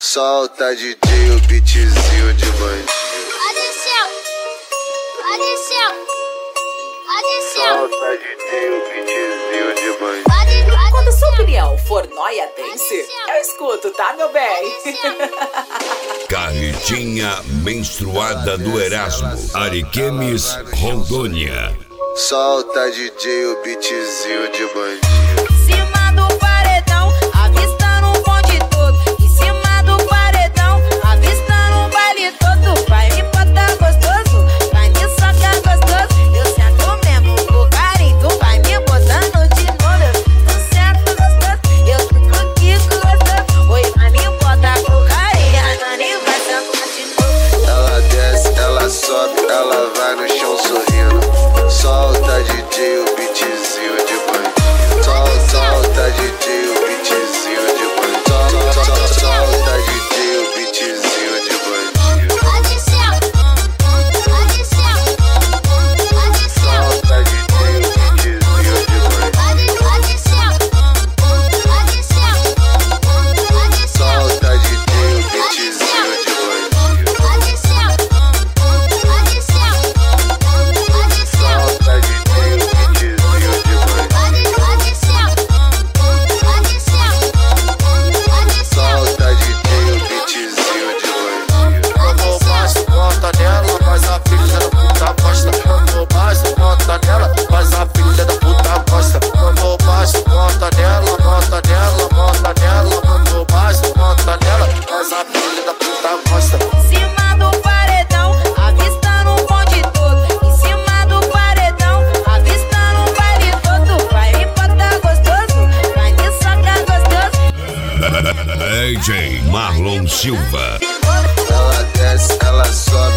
Solta DJ, o beatzinho de bandido. Solta DJ, o beatzinho de bandido. Quando sua opinião for nóia dance, eu escuto, tá, meu bem? Carretinha menstruada do Erasmo, Ariquemes, Rondônia. Solta DJ, o beatzinho de bandido. Cima do paredão, avistando um bonde todo. Em cima do paredão, avistando um baile todo. Vai me botar gostoso, vai me socar gostoso. Eu sento mesmo com carinho, tu vai me botando de novo. Eu sento gostoso, eu fico aqui gostoso. Oi, vai me botar com carinho, a Nani vai sentar de novo. Ela desce, ela sobe, ela vai no chão sorrindo. Solta DJ, o beatzinho de bandido. Solta DJ, o beatzinho de bandido. Solta DJ, o beatzinho de bandido. Solta DJ, o beatzinho de bandido. Solta DJ, o beatzinho de bandido. Solta DJ, o beatzinho de bandido. Solta DJ, o beatzinho de bandido. Quando baixo, bota nela, faz a filha da puta gosta. Quando baixo, bota nela, faz a filha da puta gosta. Quando baixo, bota nela, bota nela, bota nela. Quando baixo, bota nela, faz a filha da puta gosta. Cima do paredão, avistando um bonde todo. Em cima do paredão, avistando um baile todo. Vai me botar gostoso, vai me socar gostoso. DJ Marlon Silva. Ela desce, ela sobe.